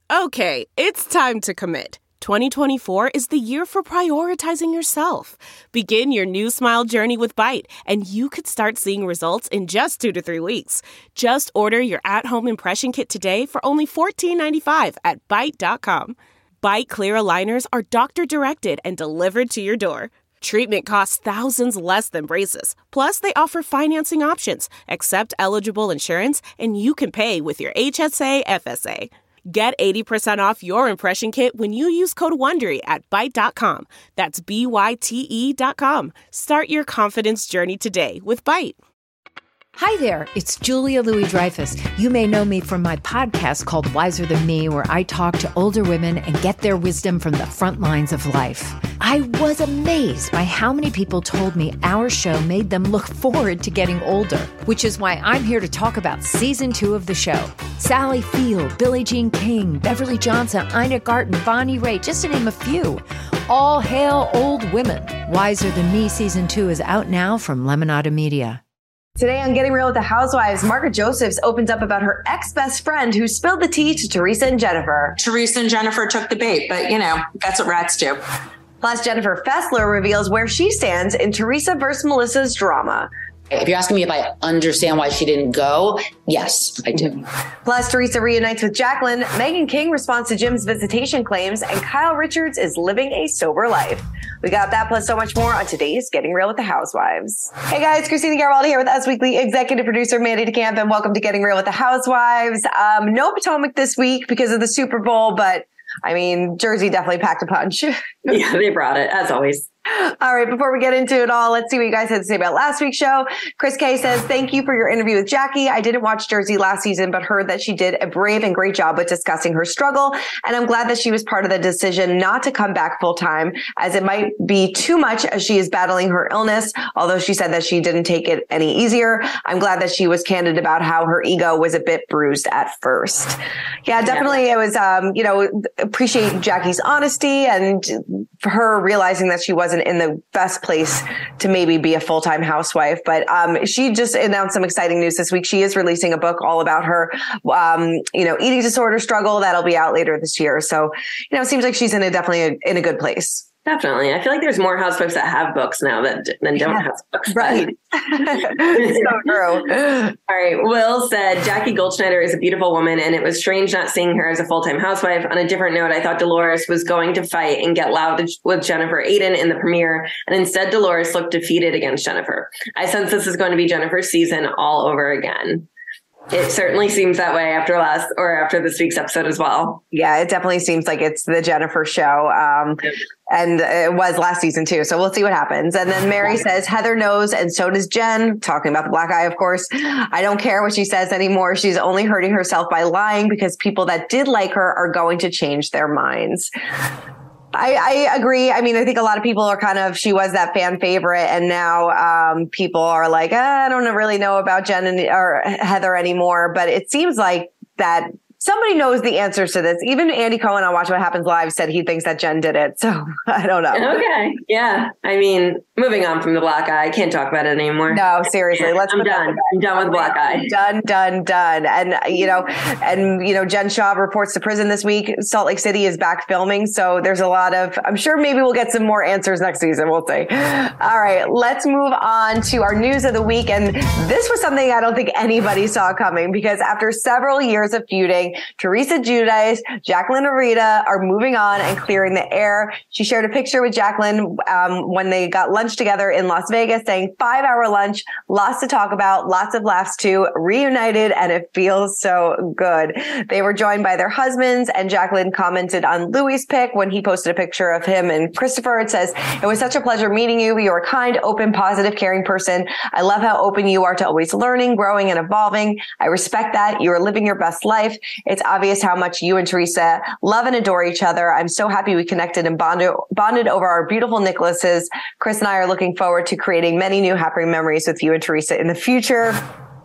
Okay, it's time to commit. 2024 is the year for prioritizing yourself. Begin your new smile journey with Byte, and you could start seeing results in just 2 to 3 weeks. Just order your at-home impression kit today for only $14.95 at Byte.com. Byte Clear aligners are doctor-directed and delivered to your door. Treatment costs thousands less than braces. Plus, they offer financing options, accept eligible insurance, and you can pay with your HSA FSA. Get 80% off your impression kit when you use code WONDERY at Byte.com. That's BYTE.com. Start your confidence journey today with Byte. Hi there, it's Julia Louis-Dreyfus. You may know me from my podcast called Wiser Than Me, where I talk to older women and get their wisdom from the front lines of life. I was amazed by how many people told me our show made them look forward to getting older, which is why I'm here to talk about season 2 of the show. Sally Field, Billie Jean King, Beverly Johnson, Ina Garten, Bonnie Raitt, just to name a few. All hail old women. Wiser Than Me season 2 is out now from Lemonada Media. Today on Getting Real with the Housewives, Margaret Josephs opens up about her ex-best friend who spilled the tea to Teresa and Jennifer. Teresa and Jennifer took the bait, but that's what rats do. Plus, Jennifer Fessler reveals where she stands in Teresa versus Melissa's drama. If you're asking me if I understand why she didn't go, yes, I do. Plus, Teresa reunites with Jacqueline, Meghan King responds to Jim's visitation claims, and Kyle Richards is living a sober life. We got that plus so much more on today's Getting Real with the Housewives. Hey guys, Christina Garibaldi here with Us Weekly executive producer Mandy DeCamp, and welcome to Getting Real with the Housewives. No Potomac this week because of the Super Bowl, but I mean, Jersey definitely packed a punch. Yeah, they brought it, as always. All right, before we get into it all, let's see what you guys had to say about last week's show. Chris K says, thank you for your interview with Jackie. I didn't watch Jersey last season, but heard that she did a brave and great job with discussing her struggle. And I'm glad that she was part of the decision not to come back full time, as it might be too much as she is battling her illness. Although she said that she didn't take it any easier. I'm glad that she was candid about how her ego was a bit bruised at first. Yeah, definitely. It was, appreciate Jackie's honesty and for her realizing that she wasn't in the best place to maybe be a full-time housewife. But she just announced some exciting news this week. She is releasing a book all about her, eating disorder struggle that'll be out later this year. So, it seems like she's definitely in a good place. Definitely. I feel like there's more housewives that have books now than don't have books. Right. So true. All right. Will said, Jackie Goldschneider is a beautiful woman, and it was strange not seeing her as a full-time housewife. On a different note, I thought Dolores was going to fight and get loud with Jennifer Aydin in the premiere, and instead Dolores looked defeated against Jennifer. I sense this is going to be Jennifer's season all over again. It certainly seems that way after this week's episode as well. Yeah, it definitely seems like it's the Jennifer show. And it was last season too. So we'll see what happens. And then Mary says, Heather knows, and so does Jen, talking about the black eye, of course. I don't care what she says anymore. She's only hurting herself by lying because people that did like her are going to change their minds. I agree. I mean, I think a lot of people are she was that fan favorite. And now people are like, I don't really know about Jen or Heather anymore. But it seems like that somebody knows the answers to this. Even Andy Cohen on Watch What Happens Live said he thinks that Jen did it. So I don't know. Okay. Yeah. I mean, moving on from the black eye. I can't talk about it anymore. No, seriously. I'm done. I'm done with black eye. Done. And, Jen Shaw reports to prison this week. Salt Lake City is back filming. So there's a lot of, I'm sure maybe we'll get some more answers next season. We'll see. All right. Let's move on to our news of the week. And this was something I don't think anybody saw coming, because after several years of feuding, Teresa Giudice, Jacqueline Arita are moving on and clearing the air. She shared a picture with Jacqueline when they got lunch together in Las Vegas, saying 5-hour lunch, lots to talk about, lots of laughs too, reunited, and it feels so good. They were joined by their husbands, and Jacqueline commented on Louis' pic when he posted a picture of him and Christopher. It says, it was such a pleasure meeting you. You're a kind, open, positive, caring person. I love how open you are to always learning, growing, and evolving. I respect that. You are living your best life. It's obvious how much you and Teresa love and adore each other. I'm so happy we connected and bonded over our beautiful Nicholases. Chris and I are looking forward to creating many new happy memories with you and Teresa in the future.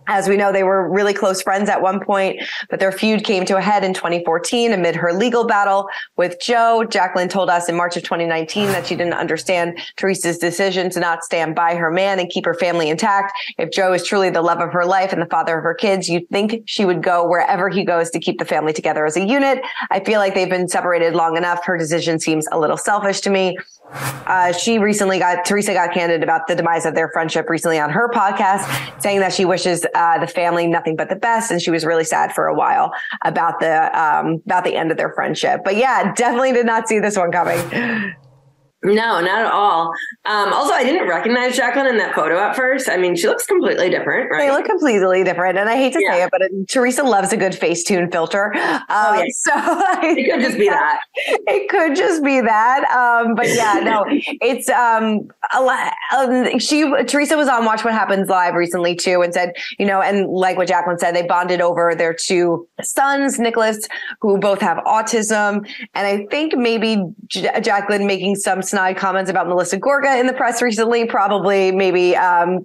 As we know, they were really close friends at one point, but their feud came to a head in 2014 amid her legal battle with Joe. Jacqueline told us in March of 2019 that she didn't understand Teresa's decision to not stand by her man and keep her family intact. If Joe is truly the love of her life and the father of her kids, you'd think she would go wherever he goes to keep the family together as a unit. I feel like they've been separated long enough. Her decision seems a little selfish to me. Teresa got candid about the demise of their friendship recently on her podcast, saying that she wishes the family nothing but the best, and she was really sad for a while about the end of their friendship. But yeah, definitely did not see this one coming. No, not at all. Also, I didn't recognize Jacqueline in that photo at first. I mean, she looks completely different, right? They look completely different. And I hate to say it, but Teresa loves a good Facetune filter. So it could just be that. It could just be that. But yeah, no, it's a lot. Teresa was on Watch What Happens Live recently too, and said, and like what Jacqueline said, they bonded over their two sons, Nicholas, who both have autism. And I think maybe Jacqueline making some snide comments about Melissa Gorga in the press recently, probably maybe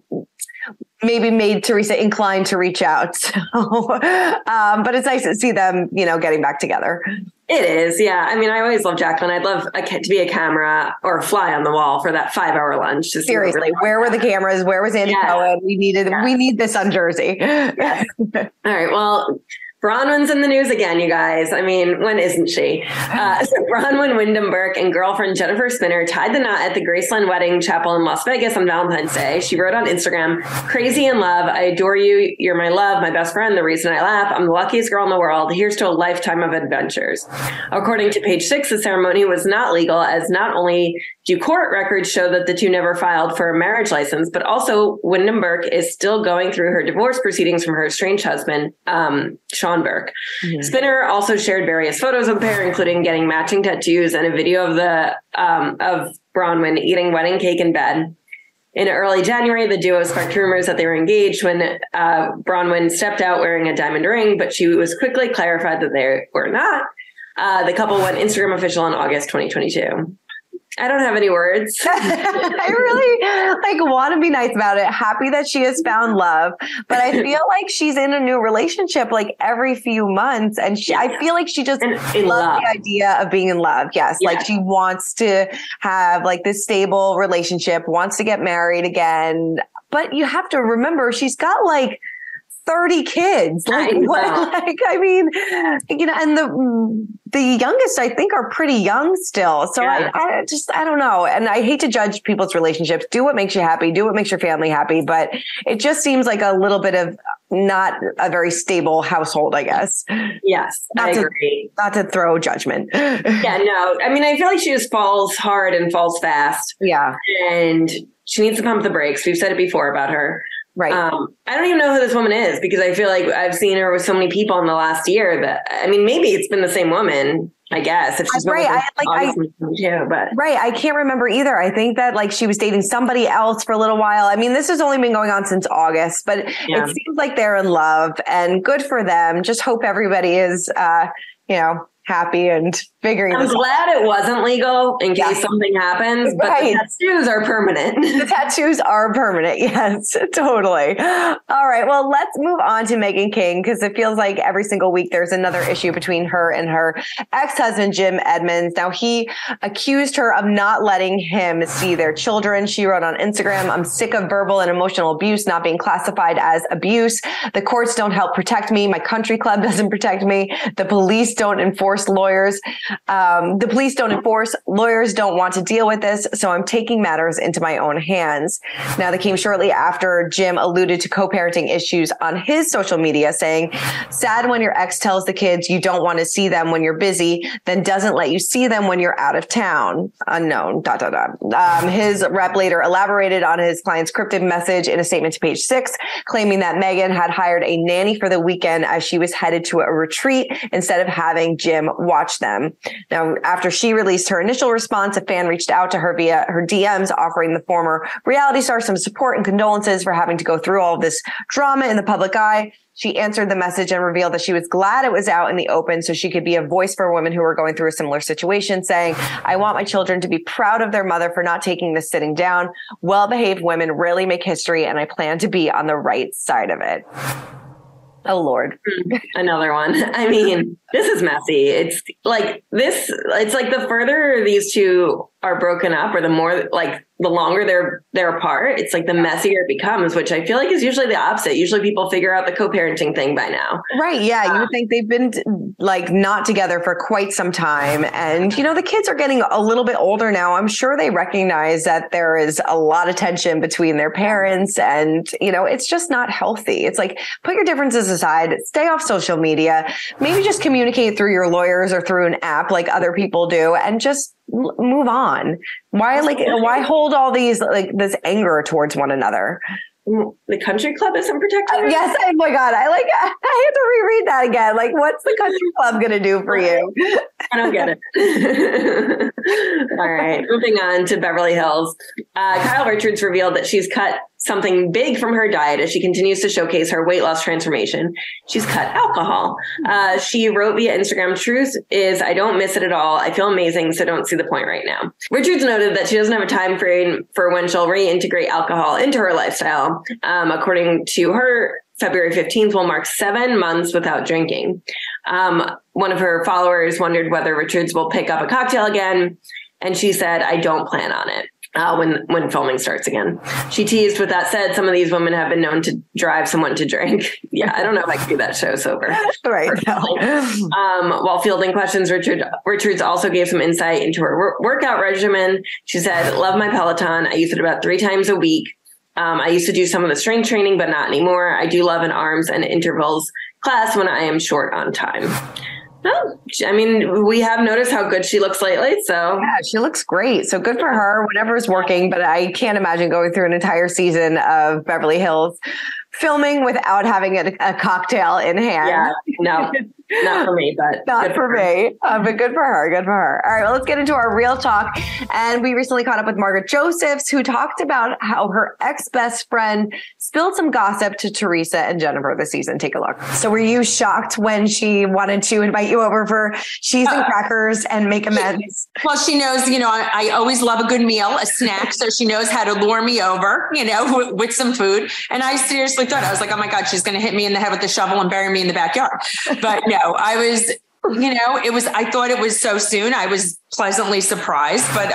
made Teresa inclined to reach out. So, but it's nice to see them, getting back together. It is. Yeah. I mean, I always love Jacqueline. I'd love to be a camera or a fly on the wall for that 5-hour lunch. Seriously. Where were the cameras? Where was Andy Cohen? We need this on Jersey. Yes. All right. Well, Bronwyn's in the news again, you guys. I mean, when isn't she? So Bronwyn Wyndham Burke and girlfriend Jennifer Spinner tied the knot at the Graceland Wedding Chapel in Las Vegas on Valentine's Day. She wrote on Instagram, "Crazy in love. I adore you. You're my love, my best friend, the reason I laugh. I'm the luckiest girl in the world. Here's to a lifetime of adventures." According to Page Six, the ceremony was not legal, as not only do court records show that the two never filed for a marriage license, but also Wyndham Burke is still going through her divorce proceedings from her estranged husband, Sean Burke. Mm-hmm. Spinner also shared various photos of the pair, including getting matching tattoos and a video of Bronwyn eating wedding cake in bed. In early January, the duo sparked rumors that they were engaged when Bronwyn stepped out wearing a diamond ring, but she was quickly clarified that they were not. The couple went Instagram official in August 2022. I don't have any words. I really want to be nice about it. Happy that she has found love, but I feel like she's in a new relationship every few months, and I feel like she just loves the idea of being in love. Yes, like she wants to have this stable relationship, wants to get married again. But you have to remember, she's got 30 kids. And the youngest I think are pretty young still. So I don't know. And I hate to judge people's relationships. Do what makes you happy. Do what makes your family happy. But it just seems like a little bit of not a very stable household, I guess. Yes, I agree. Not to throw judgment. Yeah, no. I mean, I feel like she just falls hard and falls fast. Yeah. And she needs to pump the brakes. We've said it before about her. Right. I don't even know who this woman is, because I feel like I've seen her with so many people in the last year that, I mean, maybe it's been the same woman, I guess. If she's right. I can't remember either. I think that she was dating somebody else for a little while. I mean, this has only been going on since August, but it seems like they're in love, and good for them. Just hope everybody is, happy and figuring I'm glad it wasn't legal in case something happens, but the tattoos are permanent. The tattoos are permanent. Yes, totally. All right. Well, let's move on to Meghan King, because it feels like every single week there's another issue between her and her ex-husband, Jim Edmonds. Now, he accused her of not letting him see their children. She wrote on Instagram, "I'm sick of verbal and emotional abuse not being classified as abuse. The courts don't help protect me. My country club doesn't protect me. The police don't enforce lawyers. The police don't enforce. Lawyers don't want to deal with this. So I'm taking matters into my own hands." Now, that came shortly after Jim alluded to co-parenting issues on his social media, saying, "Sad when your ex tells the kids you don't want to see them when you're busy, then doesn't let you see them when you're out of town. Unknown. ... His rep later elaborated on his client's cryptic message in a statement to Page Six, claiming that Meghan had hired a nanny for the weekend as she was headed to a retreat instead of having Jim watch them. Now, after she released her initial response, a fan reached out to her via her DMs, offering the former reality star some support and condolences for having to go through all of this drama in the public eye. She answered the message and revealed that she was glad it was out in the open so she could be a voice for women who were going through a similar situation, saying, I want my children to be proud of their mother for not taking this sitting down. Well-behaved women rarely make history, and I plan to be on the right side of it. Oh, Lord. Another one. I mean, this is messy. It's like the further these two are broken up, or the more, like, the longer they're apart, it's like the messier it becomes, which I feel like is usually the opposite. Usually people figure out the co-parenting thing by now. Right. Yeah. You would think they've been like not together for quite some time. And, you know, the kids are getting a little bit older now. I'm sure they recognize that there is a lot of tension between their parents, and, you know, it's just not healthy. It's like, put your differences aside, stay off social media, maybe just communicate through your lawyers or through an app like other people do, and just move on. Why hold all these, like, this anger towards one another? The country club isn't protecting her? Yes. Oh my God. I have to reread that again. Like, what's the country club going to do for you? I don't get it. All right. Moving on to Beverly Hills. Kyle Richards revealed that she's cut something big from her diet as she continues to showcase her weight loss transformation. She's cut alcohol. She wrote via Instagram, truth is, I don't miss it at all. I feel amazing, so don't see the point right now. Richards noted that she doesn't have a time frame for when she'll reintegrate alcohol into her lifestyle. According to her, February 15th will mark 7 months without drinking. One of her followers wondered whether Richards will pick up a cocktail again, and she said, I don't plan on it. When filming starts again. She teased, with that said, some of these women have been known to drive someone to drink. Yeah, I don't know if I could do that show sober. Right. While fielding questions, Richards also gave some insight into her workout regimen. She said, love my Peloton. I use it about 3 times a week. I used to do some of the strength training, but not anymore. I do love an arms and intervals class when I am short on time. No, I mean, we have noticed how good she looks lately. So yeah, she looks great. So good for her. Whatever is working. But I can't imagine going through an entire season of Beverly Hills filming without having a cocktail in hand. Yeah, no, not for me, but not for me. But good for her. Good for her. All right, well, let's get into our real talk. And we recently caught up with Margaret Josephs, who talked about how her ex-best friend spilled some gossip to Teresa and Jennifer this season. Take a look. So were you shocked when she wanted to invite you over for cheese and crackers and make amends? Well, she knows, you know, I always love a good meal, a snack. So she knows how to lure me over, you know, with some food. And I seriously thought, I was like, oh my God, she's going to hit me in the head with the shovel and bury me in the backyard. But no, I was, you know, I thought it was so soon. I was pleasantly surprised, but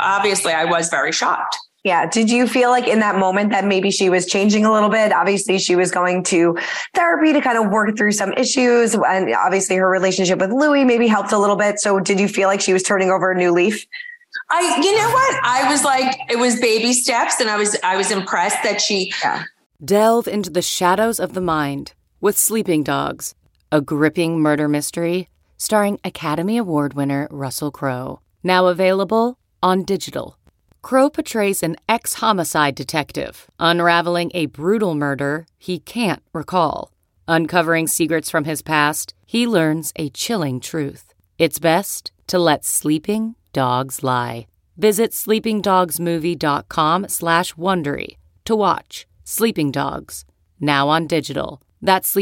I was very shocked. Yeah. Did you feel like in that moment that maybe she was changing a little bit? Obviously, she was going to therapy to kind of work through some issues. And obviously her relationship with Louis maybe helped a little bit. So did you feel like she was turning over a new leaf? You know what? I was like, it was baby steps, and I was impressed that she... Yeah. Delve into the shadows of the mind with Sleeping Dogs, a gripping murder mystery starring Academy Award winner Russell Crowe. Now available on digital. Crowe portrays an ex-homicide detective unraveling a brutal murder he can't recall. Uncovering secrets from his past, he learns a chilling truth. It's best to let sleeping dogs lie. Visit sleepingdogsmovie.com/Wondery to watch Sleeping Dogs, now on digital. That's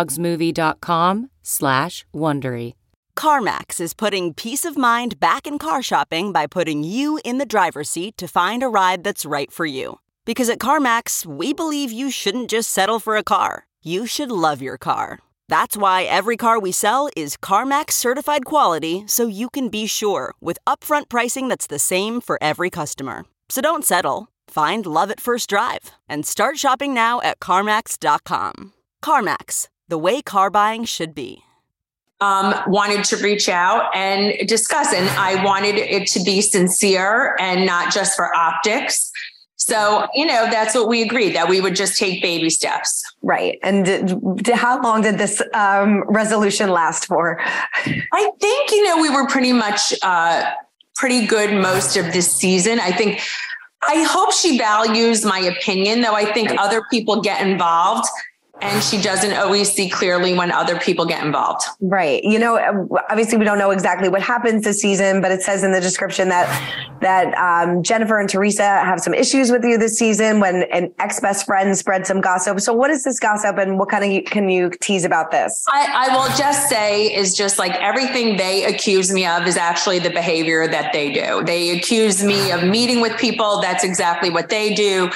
sleepingdogsmovie.com/Wondery. CarMax is putting peace of mind back in car shopping by putting you in the driver's seat to find a ride that's right for you. Because at CarMax, we believe you shouldn't just settle for a car. You should love your car. That's why every car we sell is CarMax certified quality, so you can be sure with upfront pricing that's the same for every customer. So don't settle. Find love at first drive and start shopping now at CarMax.com. CarMax, the way car buying should be. Wanted to reach out and discuss, and I wanted it to be sincere and not just for optics. So, you know, that's what we agreed, that we would just take baby steps. Right. And how long did this resolution last for? I think, you know, we were pretty much pretty good most of this season. I hope she values my opinion, though I think other people get involved and she doesn't always see clearly when other people get involved. Right. Obviously we don't know exactly what happens this season, but it says in the description that Jennifer and Teresa have some issues with you this season when an ex-best friend spread some gossip. So what is this gossip and what can you tease about this? I will just say is just like everything they accuse me of is actually the behavior that they do. They accuse me of meeting with people. That's exactly what they do.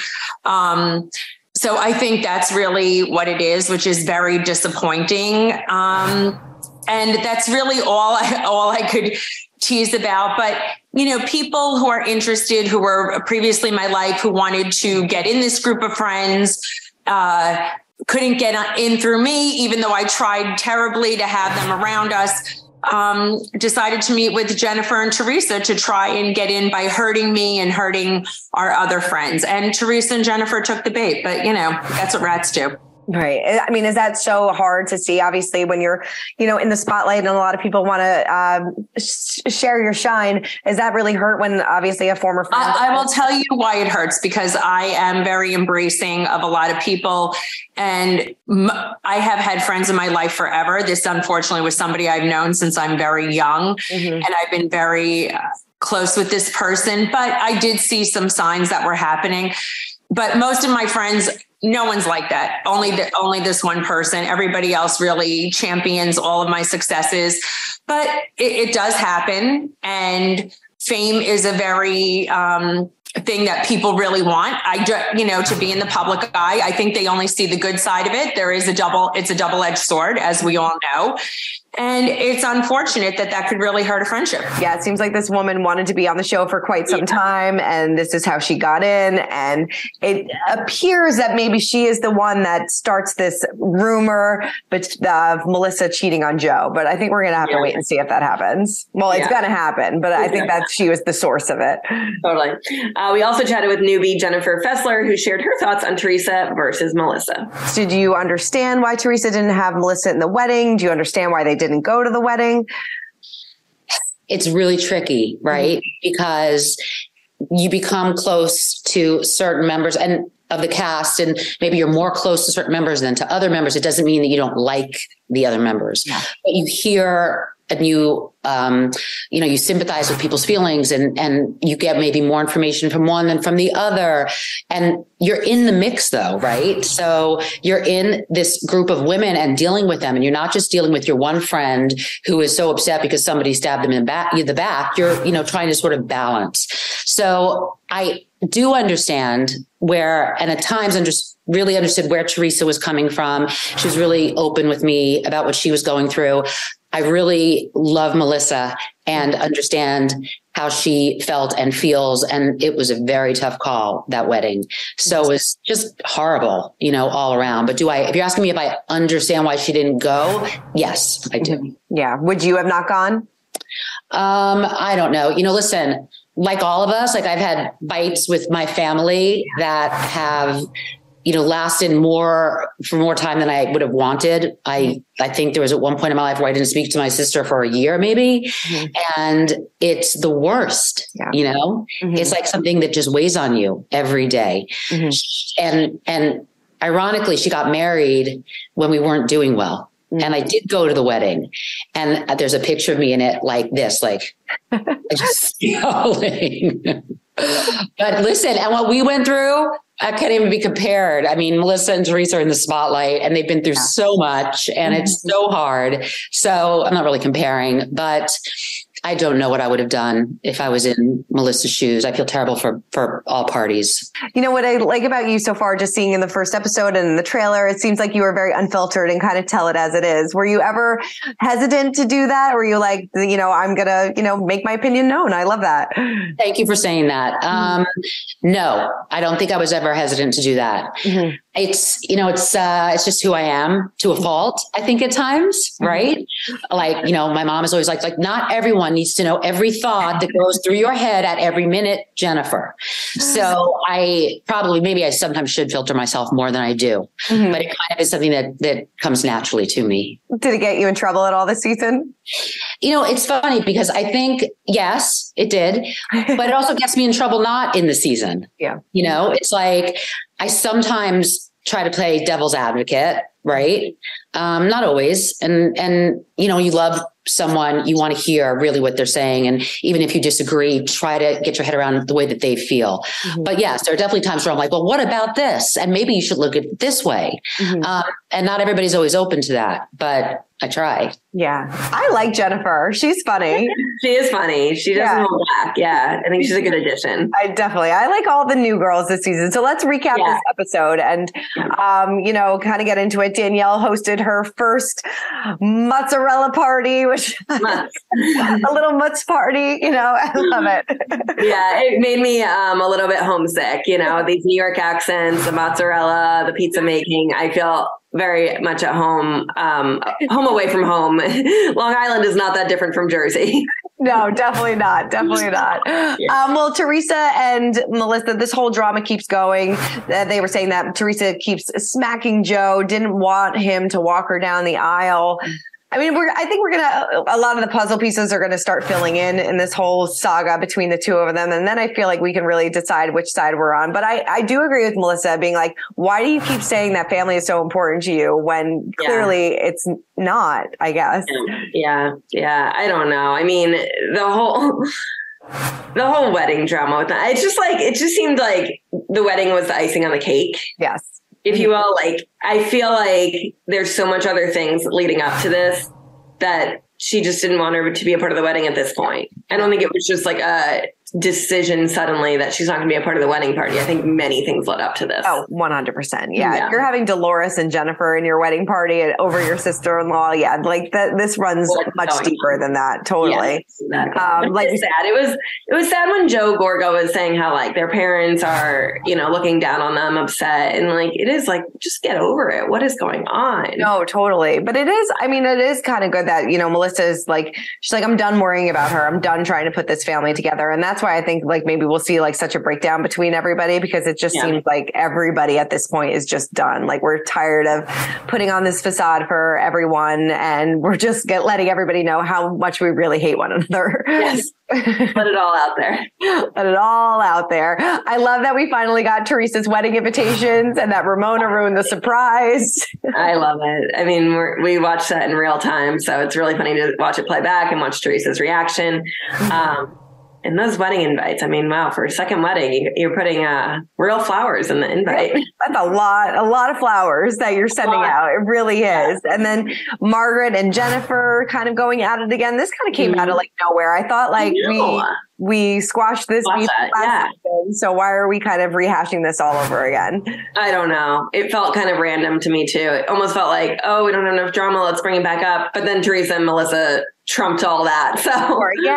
So I think that's really what it is, which is very disappointing. And that's really all I could tease about. But, people who are interested, who were previously in my life, who wanted to get in this group of friends, couldn't get in through me, even though I tried terribly to have them around us. Decided to meet with Jennifer and Teresa to try and get in by hurting me and hurting our other friends. And Teresa and Jennifer took the bait, but that's what rats do. Right. I mean, is that so hard to see? Obviously, when you're, in the spotlight and a lot of people want to share your shine, is that really hurt when obviously a former friend? I will tell you why it hurts, because I am very embracing of a lot of people. And I have had friends in my life forever. This, unfortunately, was somebody I've known since I'm very young. Mm-hmm. And I've been very close with this person. But I did see some signs that were happening. But most of my friends, no one's like that. Only this one person. Everybody else really champions all of my successes. But it does happen. And fame is a very thing that people really want. To be in the public eye. I think they only see the good side of it. It's a double-edged sword, as we all know. And it's unfortunate that could really hurt a friendship. Yeah, it seems like this woman wanted to be on the show for quite some time, and this is how she got in. And it appears that maybe she is the one that starts this rumor of Melissa cheating on Joe. But I think we're going to have to wait and see if that happens. Well, it's going to happen, but I think that she was the source of it. Totally. We also chatted with newbie Jennifer Fessler, who shared her thoughts on Teresa versus Melissa. Did you understand why Teresa didn't have Melissa in the wedding? Do you understand why they didn't go to the wedding? It's really tricky, right? Mm-hmm. Because you become close to certain members and of the cast, and maybe you're more close to certain members than to other members. It doesn't mean that you don't like the other members, but you hear and you sympathize with people's feelings, and you get maybe more information from one than from the other. And you're in the mix though, right? So you're in this group of women and dealing with them. And you're not just dealing with your one friend who is so upset because somebody stabbed them in the back. You're, trying to sort of balance. So I do understand and at times really understood where Teresa was coming from. She was really open with me about what she was going through. I really love Melissa and understand how she felt and feels. And it was a very tough call, that wedding. So it was just horrible, all around. But if you're asking me if I understand why she didn't go, yes, I do. Yeah. Would you have not gone? I don't know. Listen, like all of us, I've had fights with my family that have lasted for more time than I would have wanted. I think there was at one point in my life where I didn't speak to my sister for a year, maybe. Mm-hmm. And it's the worst, Mm-hmm. It's like something that just weighs on you every day. Mm-hmm. And ironically, she got married when we weren't doing well. Mm-hmm. And I did go to the wedding, and there's a picture of me in it like this, just yelling. But listen, and what we went through, I can't even be compared. I mean, Melissa and Teresa are in the spotlight, and they've been through so much, and it's so hard. So I'm not really comparing, but I don't know what I would have done if I was in Melissa's shoes. I feel terrible for all parties. What I like about you so far, just seeing in the first episode and in the trailer, it seems like you were very unfiltered and kind of tell it as it is. Were you ever hesitant to do that? Or were you like, I'm going to, make my opinion known? I love that. Thank you for saying that. No, I don't think I was ever hesitant to do that. Mm-hmm. It's just who I am to a fault, I think at times, right? Like, my mom is always like not everyone needs to know every thought that goes through your head at every minute, Jennifer. So I sometimes should filter myself more than I do, but it kind of is something that comes naturally to me. Did it get you in trouble at all this season? It's funny because I think, yes, it did, but it also gets me in trouble not in the season. Yeah. It's like, I sometimes try to play devil's advocate right? Not always. And, you know, you love someone, you want to hear really what they're saying. And even if you disagree, try to get your head around the way that they feel. But yes, there are definitely times where I'm like, well, what about this? And maybe you should look at it this way. And not everybody's always open to that, but I try. Yeah. I like Jennifer. She's funny. She is funny. She doesn't hold back. Yeah. I think she's a good addition. I like all the new girls this season. So let's recap this episode and, you know, kind of get into it. Danielle hosted her first mozzarella party, which a little mutz party, you know, I love it. Yeah. It made me a little bit homesick, you know, these New York accents, the mozzarella, the pizza making. I feel very much at home, home away from home. Long Island is not that different from Jersey. No, definitely not. Definitely not. Well, Teresa and Melissa, this whole drama keeps going. They were saying that Teresa keeps smacking Joe, didn't want him to walk her down the aisle. I mean, I think a lot of the puzzle pieces are going to start filling in this whole saga between the two of them. And then I feel like we can really decide which side we're on. But I do agree with Melissa being like, why do you keep saying that family is so important to you when clearly it's not, I guess. Yeah. I don't know. I mean, the whole wedding drama with that, it just seemed like the wedding was the icing on the cake. Yes. If you will, like, I feel like there's so much other things leading up to this that she just didn't want her to be a part of the wedding at this point. I don't think it was just like a decision suddenly that she's not going to be a part of the wedding party. I think many things led up to this. Oh, 100%. Yeah. You're having Dolores and Jennifer in your wedding party over your sister-in-law. Yeah. Like this runs much deeper than that. Totally. Like it's sad. It was sad when Joe Gorga was saying how like their parents are, you know, looking down on them, upset. And like, it is like, just get over it. What is going on? No, totally. But it is kind of good that, you know, Melissa is like, she's like, I'm done worrying about her. I'm done trying to put this family together. And that's why I think like maybe we'll see like such a breakdown between everybody, because it just seems like everybody at this point is just done. Like we're tired of putting on this facade for everyone, and we're just letting everybody know how much we really hate one another. Yes. Let it all out there. Let it all out there. I love that we finally got Teresa's wedding invitations and that Ramona ruined the surprise. I love it. I mean, we watched that in real time, so it's really funny to watch it play back and watch Teresa's reaction. And those wedding invites, I mean, wow, for a second wedding, you're putting real flowers in the invite. That's a lot of flowers that you're sending out. It really is. And then Margaret and Jennifer kind of going at it again. This kind of came out of like nowhere. I thought like we squashed this beef last season, so why are we kind of rehashing this all over again? I don't know. It felt kind of random to me too. It almost felt like, oh, we don't have enough drama. Let's bring it back up. But then Teresa and Melissa trumped all that. So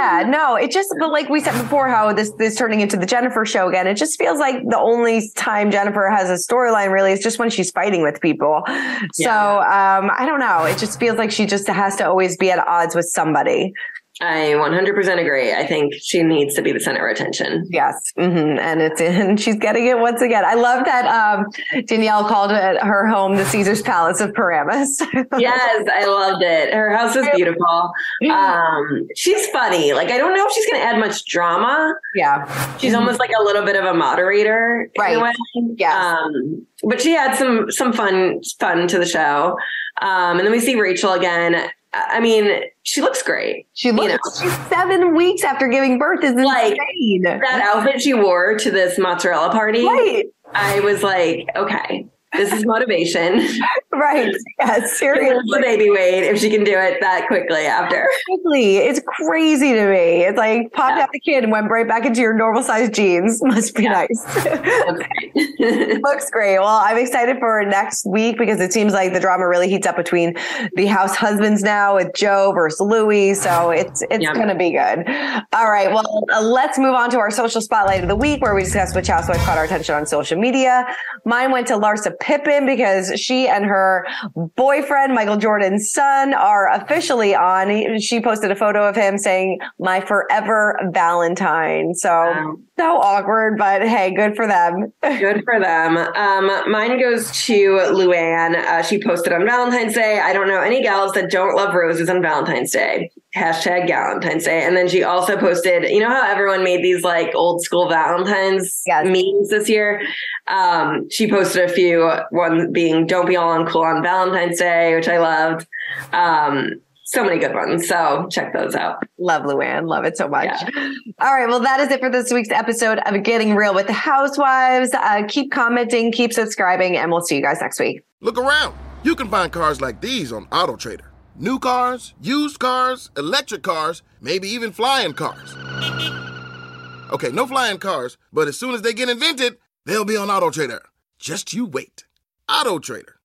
but like we said before, how this turning into the Jennifer show again, it just feels like the only time Jennifer has a storyline really is just when she's fighting with people. So I don't know. It just feels like she just has to always be at odds with somebody. I 100% agree. I think she needs to be the center of attention. Yes. Mm-hmm. And she's getting it once again. I love that Danielle called her home the Caesar's Palace of Paramus. Yes, I loved it. Her house is beautiful. She's funny. Like, I don't know if she's going to add much drama. Yeah. She's almost like a little bit of a moderator. Right. In a way. Yeah. But she had some fun to the show. And then we see Rachel again. I mean, she looks great. She's 7 weeks after giving birth is insane. Like, that outfit she wore to this mozzarella party. Right. I was like, okay, this is motivation. Right. Yeah, seriously. The baby weight if she can do it that quickly after. It's crazy to me. It's like popped out the kid and went right back into your normal size jeans. Must be nice. Looks great. Well, I'm excited for next week because it seems like the drama really heats up between the house husbands now with Joe versus Louis. So it's going to be good. All right. Well, let's move on to our social spotlight of the week, where we discuss which housewife caught our attention on social media. Mine went to Larsa Pippen because she and her boyfriend, Michael Jordan's son, are officially on. She posted a photo of him saying, "My forever Valentine." So awkward, but hey, good for them. Good for them. Mine goes to Luann. She posted on Valentine's Day, "I don't know any gals that don't love roses on Valentine's Day. Hashtag Galentine's Day." And then she also posted, you know how everyone made these like old school Valentine's memes this year? She posted a few, one being "Don't be all uncool on Valentine's Day," which I loved. So many good ones. So check those out. Love Luann. Love it so much. Yeah. All right. Well, that is it for this week's episode of Getting Real with the Housewives. Keep commenting, keep subscribing, and we'll see you guys next week. Look around. You can find cars like these on AutoTrader. New cars, used cars, electric cars, maybe even flying cars. Okay, no flying cars, but as soon as they get invented, they'll be on AutoTrader. Just you wait. AutoTrader.